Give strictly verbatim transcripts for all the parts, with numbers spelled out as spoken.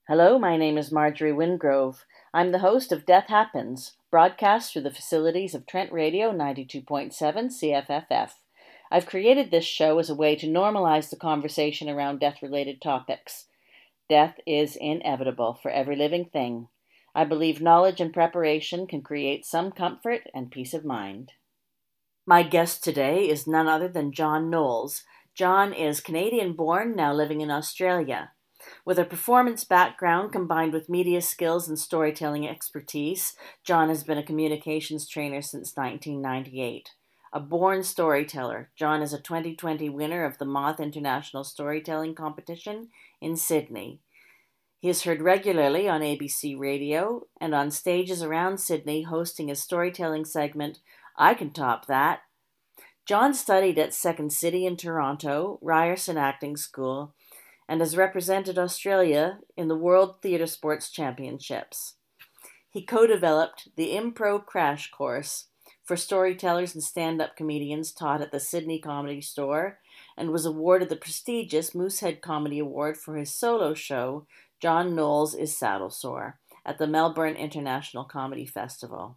Hello, my name is Marjorie Wingrove. I'm the host of Death Happens, broadcast through the facilities of Trent Radio ninety-two point seven C F F F. I've created this show as a way to normalize the conversation around death-related topics. Death is inevitable for every living thing. I believe knowledge and preparation can create some comfort and peace of mind. My guest today is none other than John Knowles. John is Canadian-born, now living in Australia. With a performance background combined with media skills and storytelling expertise, John has been a communications trainer since nineteen ninety-eight. A born storyteller, John is a twenty twenty winner of the Moth International Storytelling Competition in Sydney. He is heard regularly on A B C Radio and on stages around Sydney, hosting his storytelling segment, I Can Top That. John studied at Second City in Toronto, Ryerson Acting School, and has represented Australia in the World Theatre Sports Championships. He co-developed the Impro Crash Course for storytellers and stand-up comedians taught at the Sydney Comedy Store and was awarded the prestigious Moosehead Comedy Award for his solo show, John Knowles is Saddle Sore, at the Melbourne International Comedy Festival.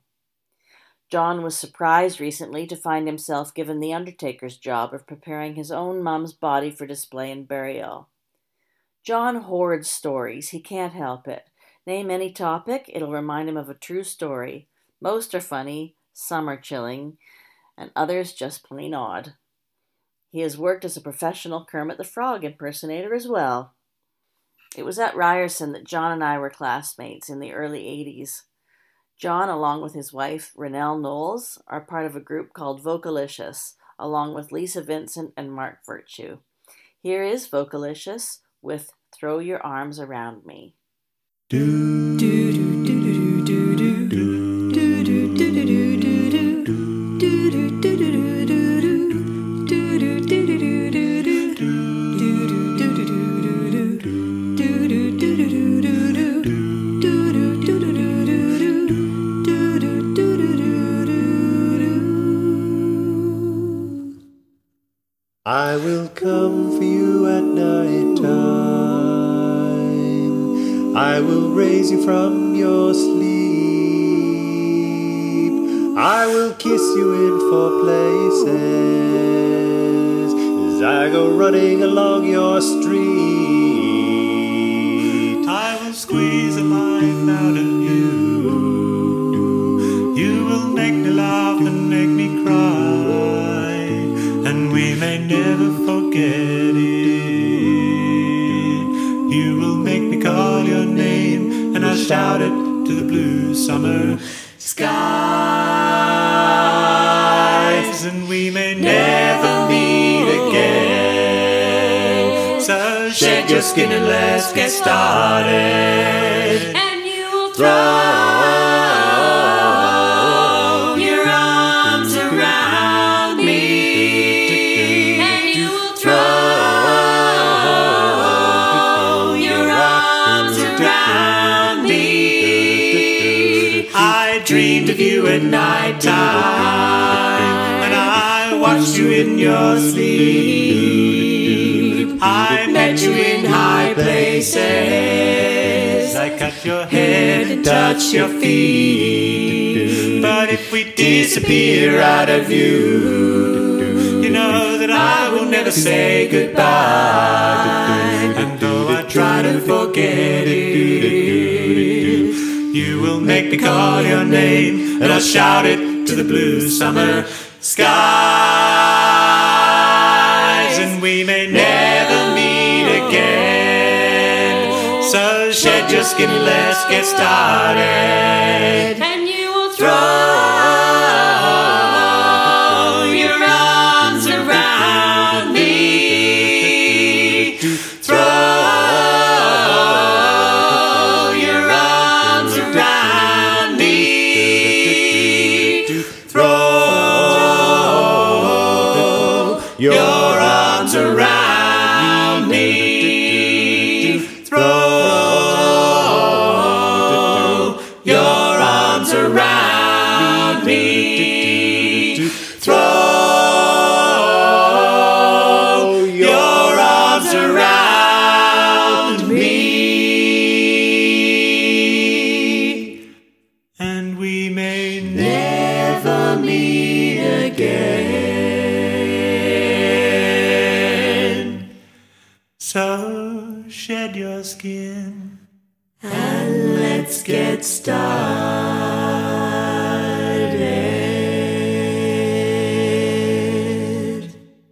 John was surprised recently to find himself given the undertaker's job of preparing his own mum's body for display and burial. John hoards stories. He can't help it. Name any topic, it'll remind him of a true story. Most are funny, some are chilling, and others just plain odd. He has worked as a professional Kermit the Frog impersonator as well. It was at Ryerson that John and I were classmates in the early eighties. John, along with his wife, Renelle Knowles, are part of a group called Vocalicious, along with Lisa Vincent and Mark Virtue. Here is Vocalicious with Throw Your Arms Around Me. Do, do, do, do, do, do, do, do, do, do, do, do, do, I will come for you at night time. I will raise you from your sleep. I will kiss you in four places as I go running along your street. I will squeeze the life out of you. You will make me laugh and make me cry, and we may never forget it. You will make me call your name, and I'll shout it to the blue summer skies, and we may never meet again. So shed your skin and let's get started. And you will Throw dreamed of you at night time, and I watched you in your sleep. I met you in high places. I cut your hair and touch your feet. But if we disappear out of view, you know that I will never say goodbye. And though I try to forget it, you will make me call your name, and I'll shout it to the blue summer skies, and we may never meet again. So shed your skin and let's get started. And you will Throw your arms around me. Throw your arms around me. Throw your arms around me. Throw your arms around me. in and let's get started.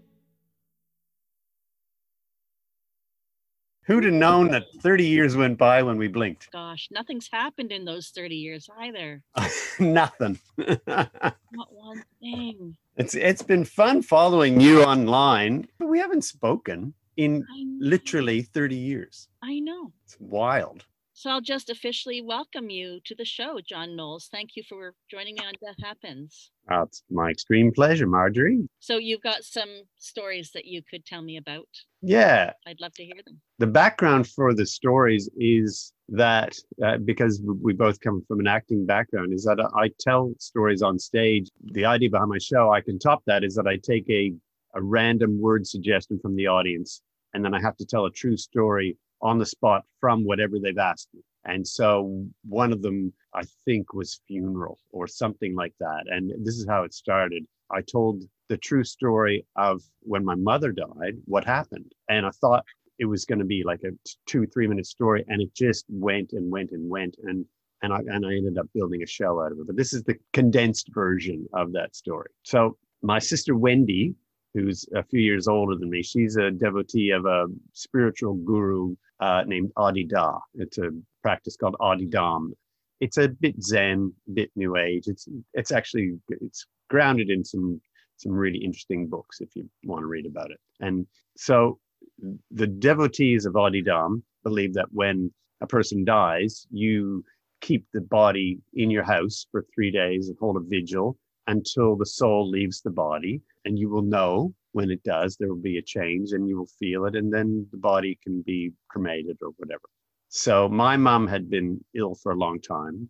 Who'd have known that thirty years went by when we blinked? Gosh, nothing's happened in those thirty years either. Nothing. Not one thing. It's it's been fun following you online, but we haven't spoken in I know. literally thirty years. I know. It's wild. So I'll just officially welcome you to the show, John Knowles. Thank you for joining me on Death Happens. Uh, it's my extreme pleasure, Marjorie. So you've got some stories that you could tell me about. Yeah. I'd love to hear them. The background for the stories is that, uh, because we both come from an acting background, is that I tell stories on stage. The idea behind my show, I can top that, is that I take a, a random word suggestion from the audience, and then I have to tell a true story on the spot from whatever they've asked me. And so one of them, I think, was funeral or something like that. And this is how it started. I told the true story of when my mother died, what happened. And I thought it was going to be like a two, three minute story. And it just went and went and went. And and I, and I ended up building a show out of it. But this is the condensed version of that story. So my sister, Wendy, who's a few years older than me, she's a devotee of a spiritual guru uh, named Adi Da. It's a practice called Adi Dam. It's a bit Zen, bit New Age. It's it's actually it's grounded in some some really interesting books if you want to read about it. And so the devotees of Adi Dam believe that when a person dies, you keep the body in your house for three days and hold a vigil until the soul leaves the body, and you will know when it does, there will be a change and you will feel it, and then the body can be cremated or whatever. So my mom had been ill for a long time,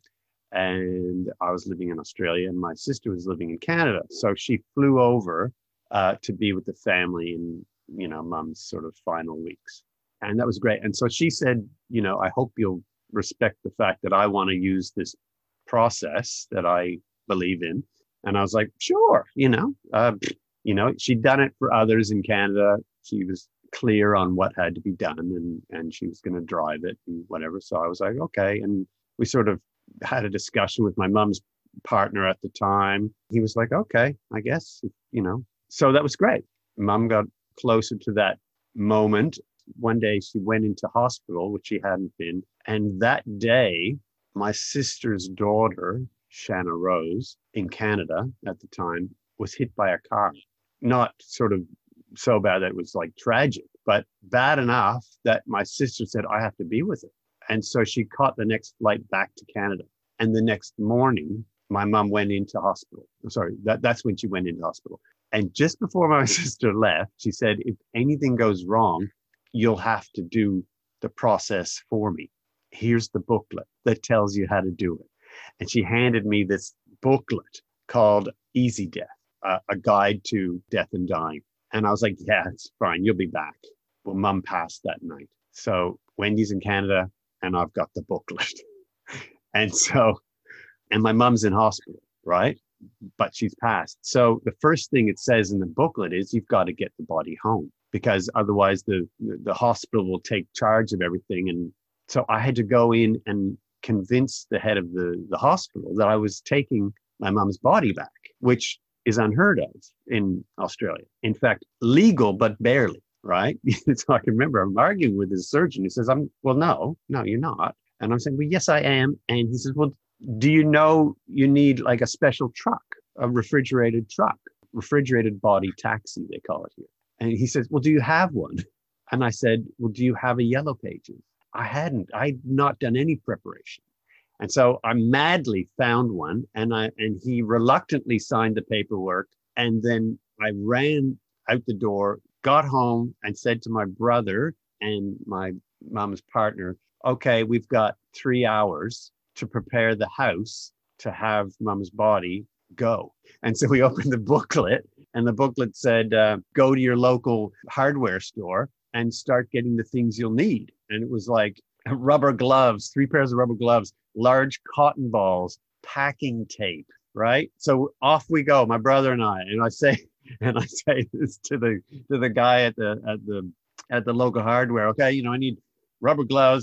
and I was living in Australia and my sister was living in Canada. So she flew over uh, to be with the family in, you know, mom's sort of final weeks. And that was great. And so she said, you know, I hope you'll respect the fact that I want to use this process that I believe in. And I was like, sure, you know, uh, you know, she'd done it for others in Canada. She was clear on what had to be done, and, and she was going to drive it and whatever. So I was like, okay. And we sort of had a discussion with my mom's partner at the time. He was like, okay, I guess, you know, so that was great. Mom got closer to that moment. One day she went into hospital, which she hadn't been. And that day, my sister's daughter, Shanna Rose, in Canada at the time, was hit by a car. Not sort of so bad that it was like tragic, but bad enough that my sister said, I have to be with her. And so she caught the next flight back to Canada. And the next morning, my mom went into hospital. I'm sorry, that, that's when she went into hospital. And just before my sister left, she said, if anything goes wrong, you'll have to do the process for me. Here's the booklet that tells you how to do it. And she handed me this booklet called Easy Death, uh, a guide to death and dying. And I was like, yeah, it's fine. You'll be back. Well, mom passed that night. So Wendy's in Canada and I've got the booklet. And so, and my mom's in hospital, right? But she's passed. So the first thing it says in the booklet is you've got to get the body home, because otherwise the, the hospital will take charge of everything. And so I had to go in and convince the head of the, the hospital that I was taking my mom's body back, which is unheard of in Australia. In fact, legal, but barely, right? So I can remember I'm arguing with his surgeon. He says, I'm, well, no, no, you're not. And I'm saying, well, yes, I am. And he says, well, do you know you need like a special truck, a refrigerated truck, refrigerated body taxi, they call it here. And he says, well, do you have one? And I said, well, do you have a Yellow Pages? I hadn't, I'd not done any preparation. And so I madly found one, and I, and he reluctantly signed the paperwork. And then I ran out the door, got home and said to my brother and my mom's partner, okay, we've got three hours to prepare the house to have mom's body go. And so we opened the booklet, and the booklet said, uh, go to your local hardware store and start getting the things you'll need. And it was like rubber gloves, three pairs of rubber gloves, large cotton balls, packing tape, right? So off we go, my brother and I. And I say, and I say this to the to the guy at the at the at the local hardware. Okay, you know, I need rubber gloves,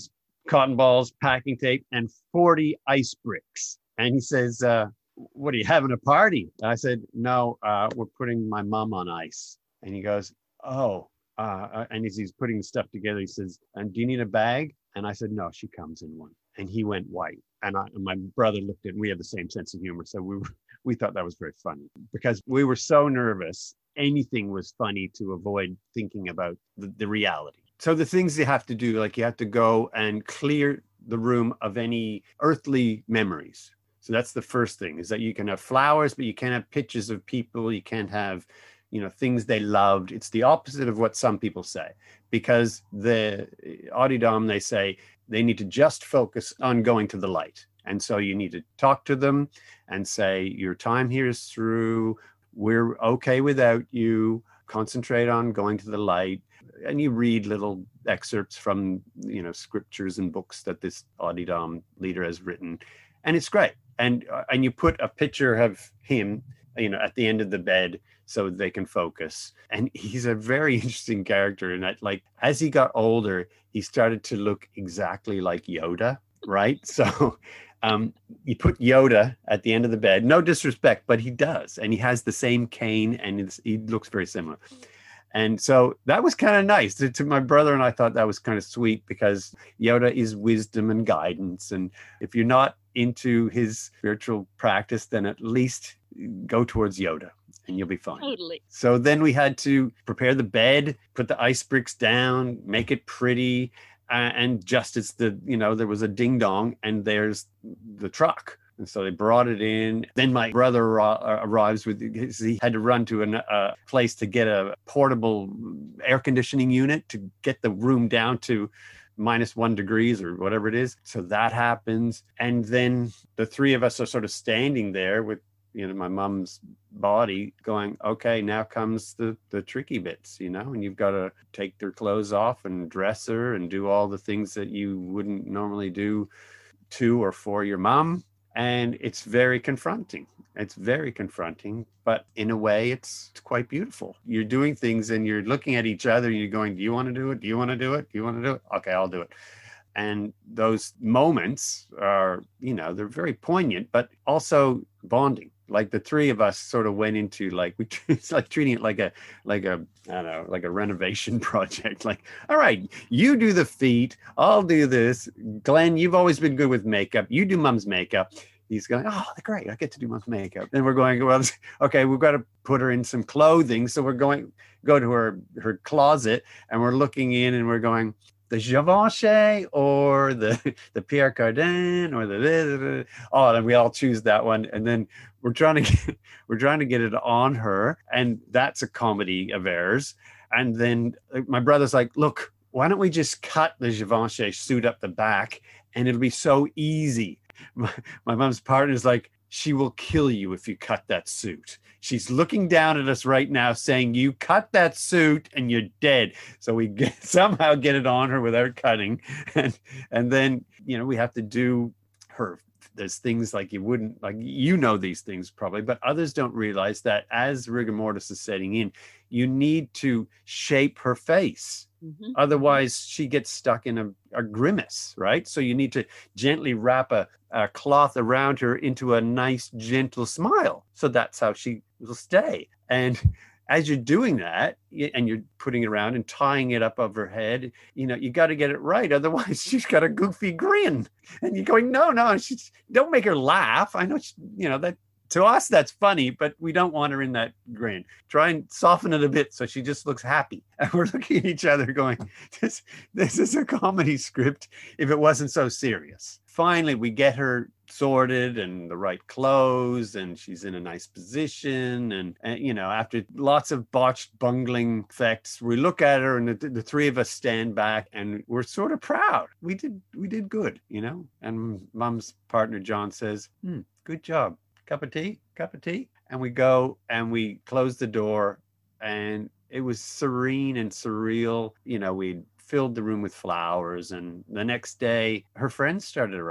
cotton balls, packing tape, and forty ice bricks. And he says, uh, what are you having a party? I said, no, uh, we're putting my mom on ice. And he goes, oh, uh, and as he's putting the stuff together, he says, and do you need a bag? And I said, no, she comes in one. And he went white. And, I, and my brother looked at, and we have the same sense of humor. So we, we thought that was very funny because we were so nervous. Anything was funny to avoid thinking about the, the reality. So the things you have to do, like you have to go and clear the room of any earthly memories. So that's the first thing, is that you can have flowers, but you can't have pictures of people. You can't have, you know, things they loved. It's the opposite of what some people say, because the Audidam, they say they need to just focus on going to the light. And so you need to talk to them and say, your time here is through. We're okay without you. Concentrate on going to the light. And you read little excerpts from, you know, scriptures and books that this Audidam leader has written. And it's great. And uh, and you put a picture of him, you know, at the end of the bed so they can focus. And he's a very interesting character in that, like, as he got older, he started to look exactly like Yoda, right? So um, you put Yoda at the end of the bed, no disrespect, but he does. And he has the same cane and it's, he looks very similar. And so that was kind of nice to, to my brother. And I thought that was kind of sweet because Yoda is wisdom and guidance. And if you're not into his spiritual practice, then at least go towards Yoda and you'll be fine. Totally. So then we had to prepare the bed, put the ice bricks down, make it pretty. Uh, and just as the, you know, there was a ding dong and there's the truck. And so they brought it in. Then my brother arrives with, he had to run to a uh, place to get a portable air conditioning unit to get the room down to minus one degrees or whatever it is. So that happens. And then the three of us are sort of standing there with, you know, my mom's body going, okay, now comes the, the tricky bits, you know, and you've got to take their clothes off and dress her and do all the things that you wouldn't normally do to or for your mom. And it's very confronting. It's very confronting, but in a way, it's, it's quite beautiful. You're doing things and you're looking at each other and you're going, do you want to do it? Do you want to do it? Do you want to do it? Okay, I'll do it. And those moments are, you know, they're very poignant, but also bonding. Like the three of us sort of went into like, we, it's like treating it like a, like a, I don't know, like a renovation project. Like, all right, you do the feet, I'll do this. Glenn, you've always been good with makeup. You do mom's makeup. He's going, oh, great, I get to do mom's makeup. Then we're going, well, okay, we've got to put her in some clothing. So we're going, go to her, her closet and we're looking in and we're going, the Givenchy or the, the Pierre Cardin or the, the, the, oh, and we all choose that one. And then we're trying to get, we're trying to get it on her. And that's a comedy of errors. And then my brother's like, look, why don't we just cut the Givenchy suit up the back and it'll be so easy. My, my mom's partner's like, she will kill you if you cut that suit. She's looking down at us right now saying, you cut that suit and you're dead. So we get, somehow get it on her without cutting. And, and then, you know, we have to do her. There's things like you wouldn't, like, you know, these things probably, but others don't realize that as rigor mortis is setting in, you need to shape her face. Mm-hmm. Otherwise, she gets stuck in a, a grimace, right? So you need to gently wrap a, a cloth around her into a nice, gentle smile. So that's how she will stay. And as you're doing that, and you're putting it around and tying it up over her head, you know, you got to get it right. Otherwise, she's got a goofy grin. And you're going, no, no, she's, don't make her laugh. I know, she, you know, that to us, that's funny, but we don't want her in that grin. Try and soften it a bit so she just looks happy. And we're looking at each other going, this, this is a comedy script if it wasn't so serious. Finally, we get her sorted and the right clothes and she's in a nice position. And, and you know, after lots of botched bungling effects, we look at her and the, the three of us stand back and we're sort of proud. We did, we did good, you know? And mom's partner, John, says, hmm, good job. Cup of tea, cup of tea. And we go and we close the door and it was serene and surreal. You know, we'd filled the room with flowers and the next day her friends started arriving.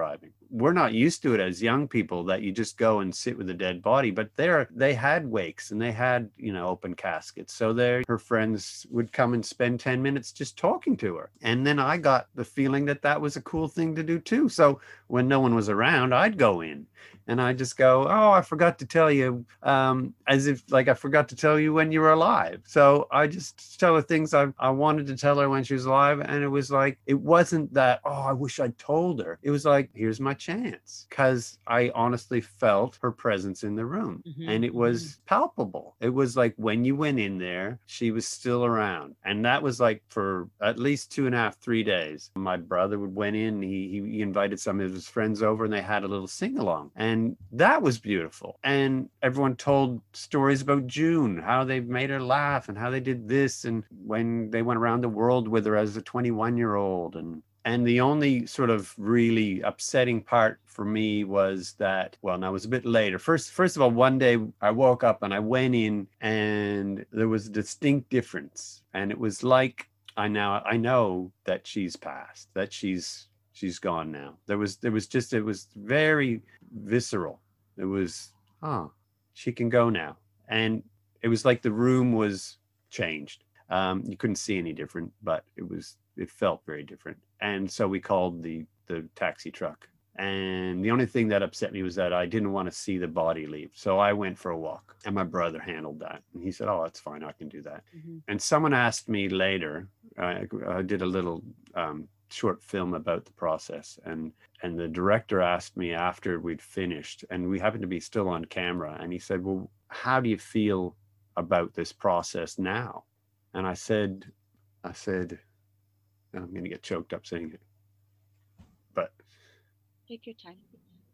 we're not used to it as young people, that you just go and sit with a dead body. But there, they had wakes and they had, you know, open caskets. So there, her friends would come and spend ten minutes just talking to her. And then I got the feeling that that was a cool thing to do too. So when no one was around, I'd go in and I just go, oh, I forgot to tell you, um, as if like I forgot to tell you when you were alive. So I just tell her things I, I wanted to tell her when she was alive. And it was like, it wasn't that, oh, I wish I'd told her. It was like, here's my chance. Because I honestly felt her presence in the room. Mm-hmm. And it was palpable. It was like when you went in there, she was still around. And that was like for at least two and a half, three days. My brother would went in, he, he invited some of his friends over and they had a little sing-along. And that was beautiful. And everyone told stories about June, how they made her laugh and how they did this. And when they went around the world with her as a twenty-one year old. And And the only sort of really upsetting part for me was that, well, now it was a bit later. First, first of all, one day I woke up and I went in and there was a distinct difference. And it was like, I now, I know that she's passed, that she's, she's gone now. There was, there was just, it was very visceral. It was, oh, she can go now. And it was like the room was changed. Um, you couldn't see any different, but it was, it felt very different. And so we called the, the taxi truck. And the only thing that upset me was that I didn't want to see the body leave. So I went for a walk and my brother handled that. And he said, oh, that's fine. I can do that. Mm-hmm. And someone asked me later, uh, I did a little um, short film about the process. And, and the director asked me after we'd finished, and we happened to be still on camera. And he said, well, how do you feel about this process now? And I said, I said, I'm going to get choked up saying it, but take your time.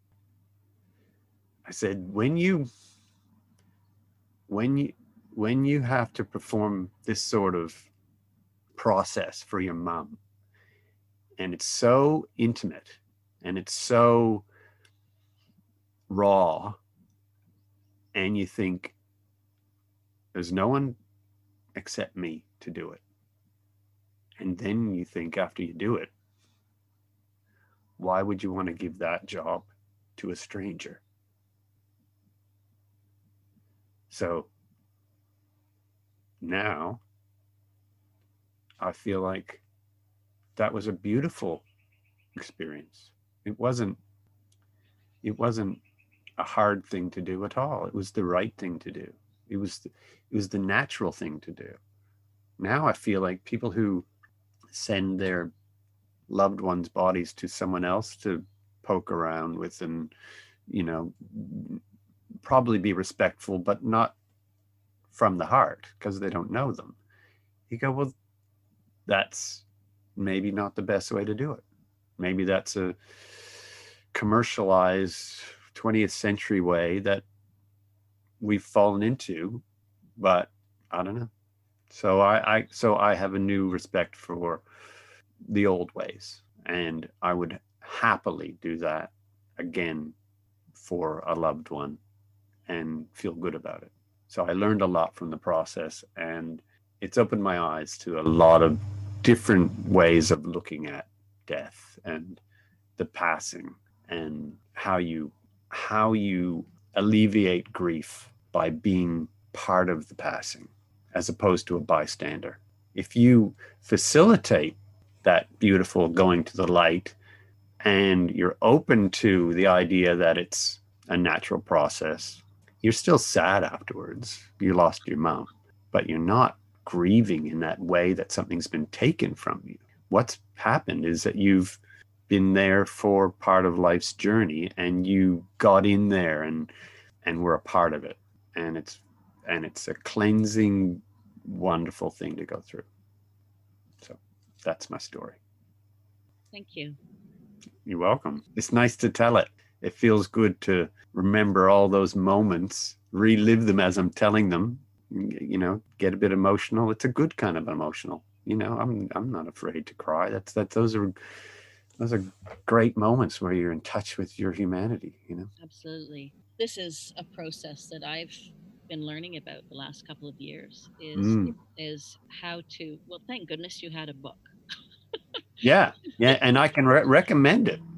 I said, when you, when you, when you have to perform this sort of process for your mom, and it's so intimate and it's so raw, and you think there's no one except me to do it. And then you think after you do it, why would you want to give that job to a stranger? So now I feel like that was a beautiful experience. It wasn't, it wasn't a hard thing to do at all. It was the right thing to do. It was, the, it was the natural thing to do. Now I feel like people who send their loved ones' bodies to someone else to poke around with and, you know, probably be respectful, but not from the heart because they don't know them. You go, well, that's maybe not the best way to do it. Maybe that's a commercialized twentieth century way that we've fallen into, but I don't know. So I, I so I have a new respect for the old ways, and I would happily do that again for a loved one and feel good about it. So I learned a lot from the process, and it's opened my eyes to a lot of different ways of looking at death and the passing, and how you how you alleviate grief by being part of the passing as opposed to a bystander. If you facilitate that beautiful going to the light, and you're open to the idea that it's a natural process, you're still sad afterwards. You lost your mom, but you're not grieving in that way that something's been taken from you. What's happened is that you've been there for part of life's journey, and you got in there and and were a part of it. And it's and it's a cleansing, wonderful thing to go through. So that's my story. Thank you. You're welcome. It's nice to tell it. It feels good to remember all those moments, relive them as I'm telling them, you know, get a bit emotional. It's a good kind of emotional. You know, I'm I'm not afraid to cry. That's that those are those are great moments where you're in touch with your humanity, you know. Absolutely. This is a process that I've been learning about the last couple of years is Mm. is how to, well, thank goodness you had a book. Yeah. Yeah, and I can re- recommend it.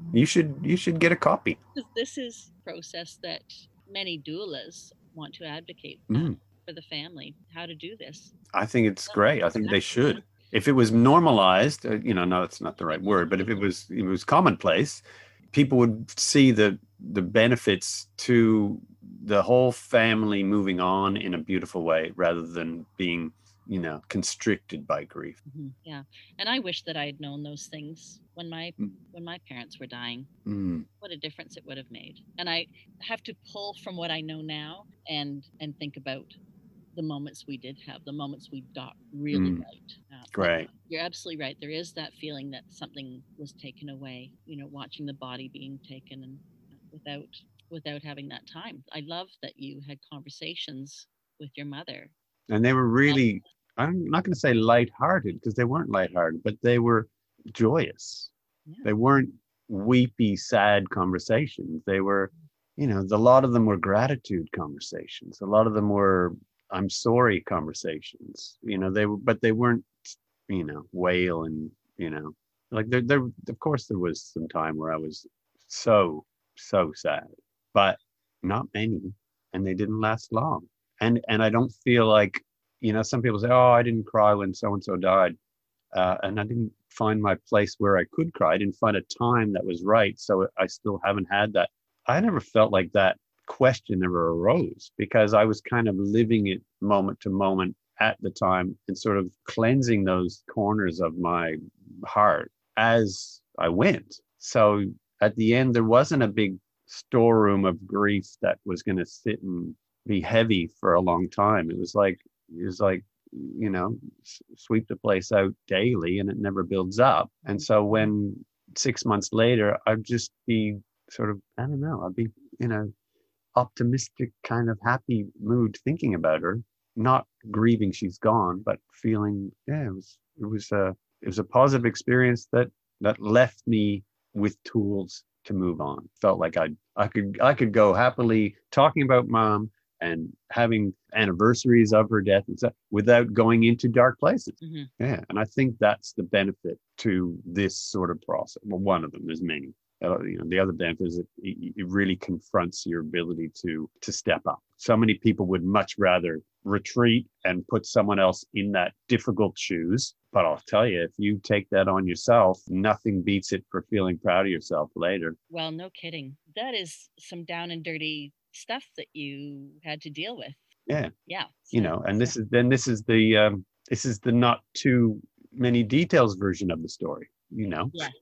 You should you should get a copy. This is a process that many doulas want to advocate Mm. for the family, how to do this. I think it's great. I think they should. If it was normalized, uh, you know, no, that's not the right word, but if it was it was commonplace, people would see the the benefits to the whole family moving on in a beautiful way rather than being, you know, constricted by grief. Mm-hmm. Yeah. And I wish that I'd known those things when my Mm. when my parents were dying. Mm. What a difference it would have made. And I have to pull from what I know now and and think about the moments we did have, the moments we got really Mm. right. Uh, Great. You're absolutely right. There is that feeling that something was taken away, you know, watching the body being taken and without without having that time. I love that you had conversations with your mother. And they were really, I'm not going to say lighthearted because they weren't lighthearted, but they were joyous. Yeah. They weren't weepy, sad conversations. They were, you know, a lot of them were gratitude conversations. A lot of them were I'm sorry conversations. You know, they were, but they weren't, you know, wail and, you know, like there, there, of course there was some time where I was so, so sad, but not many, and they didn't last long. And, and I don't feel like, you know, some people say, oh, I didn't cry when so-and-so died. Uh, and I didn't find my place where I could cry. I didn't find a time that was right. So I still haven't had that. I never felt like that question ever arose because I was kind of living it moment to moment at the time and sort of cleansing those corners of my heart as I went. So at the end, there wasn't a big storeroom of grief that was going to sit and be heavy for a long time. It was like, it was like, you know, s- sweep the place out daily and it never builds up. And so when six months later, I'd just be sort of, I don't know, I'd be, you know, optimistic kind of happy mood thinking about her, not grieving she's gone, but feeling, yeah, it was, it was a, it was a positive experience that, that left me with tools to move on. Felt like I, I could, I could go happily talking about mom and having anniversaries of her death and stuff without going into dark places. Mm-hmm. Yeah. And I think that's the benefit to this sort of process. Well, one of them, there's many. Uh, you know, the other benefit is that it, it really confronts your ability to to step up. So many people would much rather retreat and put someone else in that difficult shoes. But I'll tell you, if you take that on yourself, nothing beats it for feeling proud of yourself later. Well, no kidding. That is some down and dirty stuff that you had to deal with. Yeah. Yeah. You know, and this is then this is the um, this is the not too many details version of the story. You know. Yeah.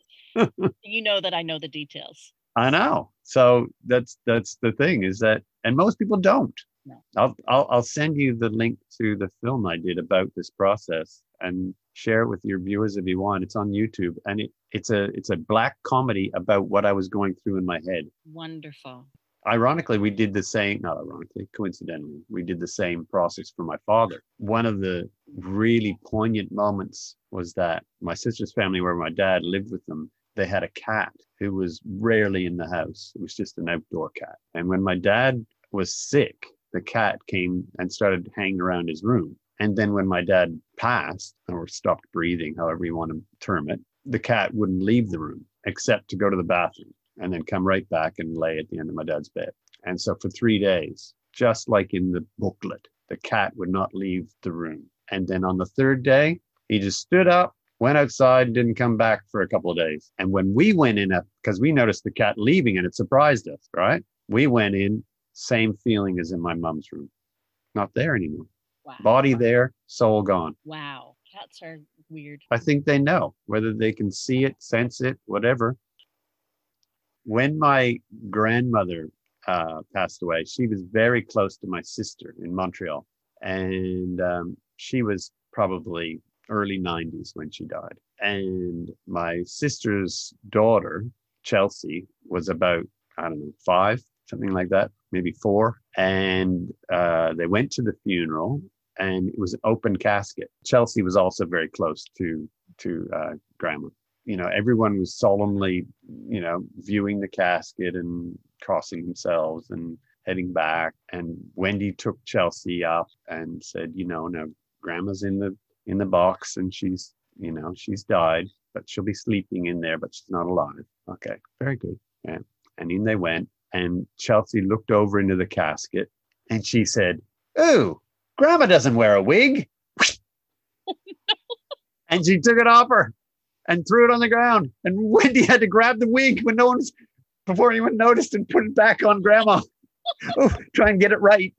You know that I know the details. I know. So that's that's the thing is that, and most people don't. No. I'll, I'll I'll send you the link to the film I did about this process and share it with your viewers if you want. It's on YouTube, and it it's a it's a black comedy about what I was going through in my head. Wonderful. Ironically, we did the same, not ironically, coincidentally, we did the same process for my father. One of the really poignant moments was that my sister's family, where my dad lived with them, they had a cat who was rarely in the house. It was just an outdoor cat. And when my dad was sick, the cat came and started hanging around his room. And then when my dad passed or stopped breathing, however you want to term it, the cat wouldn't leave the room except to go to the bathroom and then come right back and lay at the end of my dad's bed. And so for three days, just like in the booklet, the cat would not leave the room. And then on the third day, he just stood up, went outside, didn't come back for a couple of days. And when we went in, because we noticed the cat leaving and it surprised us, right? We went in, same feeling as in my mom's room. Not there anymore. Wow. Body there, soul gone. Wow. Cats are weird. I think they know whether they can see it, sense it, whatever. When my grandmother uh, passed away, she was very close to my sister in Montreal. And um, she was probably early nineties when she died. And my sister's daughter, Chelsea, was about, I don't know, five, something like that, maybe four. And uh, they went to the funeral and it was an open casket. Chelsea was also very close to, to uh, grandma. You know, everyone was solemnly, you know, viewing the casket and crossing themselves and heading back. And Wendy took Chelsea up and said, you know, now grandma's in the in the box and she's, you know, she's died, but she'll be sleeping in there, but she's not alive. Okay, very good. Yeah. And in they went, and Chelsea looked over into the casket, and she said, "Ooh, Grandma doesn't wear a wig." And she took it off her and threw it on the ground. And Wendy had to grab the wig when no one's before anyone noticed and put it back on Grandma. Oh, try and get it right.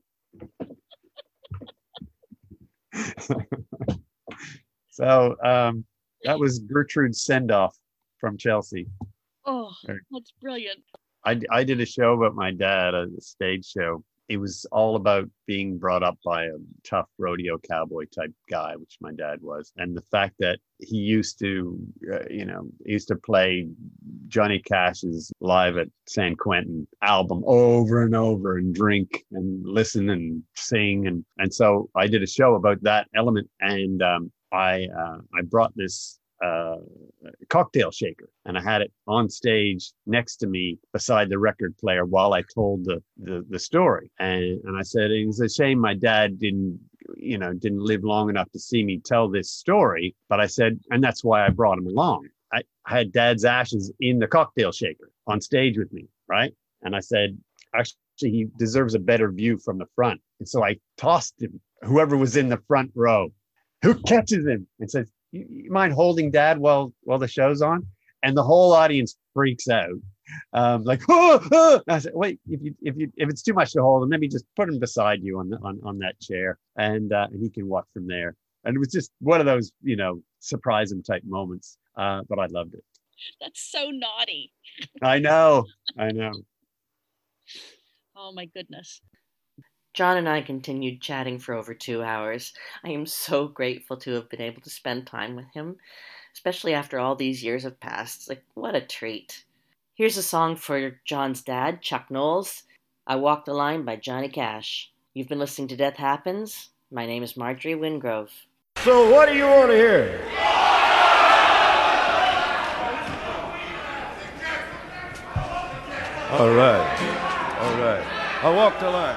So um, that was Gertrude's send-off from Chelsea. Oh, that's brilliant. I, I did a show about my dad, a stage show. It was all about being brought up by a tough rodeo cowboy type guy, which my dad was. And the fact that he used to, uh, you know, he used to play Johnny Cash's Live at San Quentin album over and over and drink and listen and sing. And, and so I did a show about that element. And um, I, uh, I brought this uh, cocktail shaker, and I had it on stage next to me beside the record player while I told the, the, the story. And, and I said, it was a shame my dad didn't, you know, didn't live long enough to see me tell this story. But I said, and that's why I brought him along. I, I had Dad's ashes in the cocktail shaker on stage with me. Right. And I said, actually, he deserves a better view from the front. And so I tossed him, whoever was in the front row, who catches him and says, You, you mind holding Dad while while the show's on? And the whole audience freaks out, um, like, oh, oh. I said, wait, if you if you if it's too much to hold him, let me just put him beside you on the, on on that chair, and uh, and he can watch from there. And it was just one of those, you know, surprise him type moments. Uh, but I loved it. That's so naughty. I know, I know. Oh my goodness. John and I continued chatting for over two hours. I am so grateful to have been able to spend time with him, especially after all these years have passed. Like, what a treat. Here's a song for John's dad, Chuck Knowles, I Walk the Line by Johnny Cash. You've been listening to Death Happens. My name is Marjorie Wingrove. So what do you want to hear? All right, all right. I walk the line.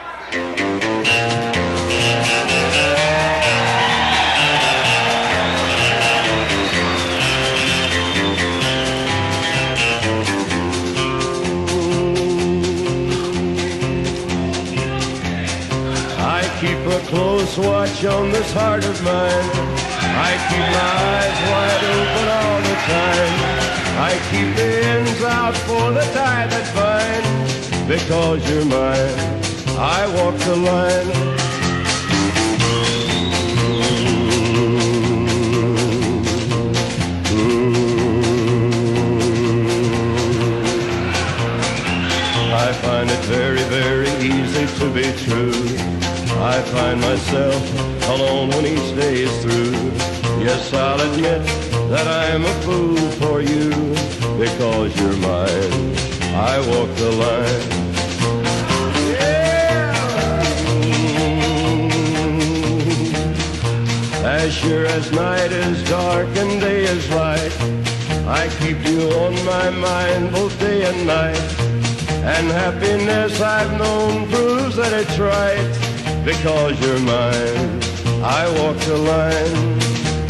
I keep a close watch on this heart of mine. I keep my eyes wide open all the time. I keep the ends out for the tie that binds. Because you're mine, I walk the line. I find it very, very easy to be true. I find myself alone when each day is through. Yes, I'll admit that I'm a fool for you. Because you're mine, I walk the line. As sure as night is dark and day is light, I keep you on my mind both day and night. And happiness I've known proves that it's right. Because you're mine, I walk the line.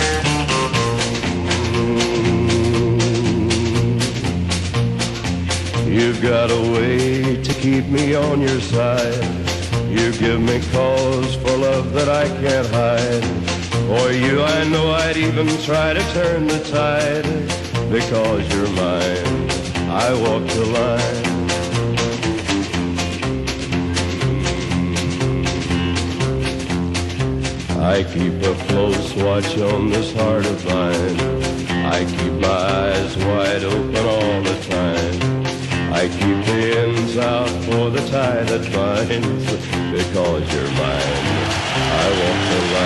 You've got a way to keep me on your side. You give me cause for love that I can't hide. For you, I know I'd even try to turn the tide. Because you're mine, I walk the line. I keep a close watch on this heart of mine. I keep my eyes wide open all the time. I keep the ends out for the tie that binds. Because you're mine, I walk the line.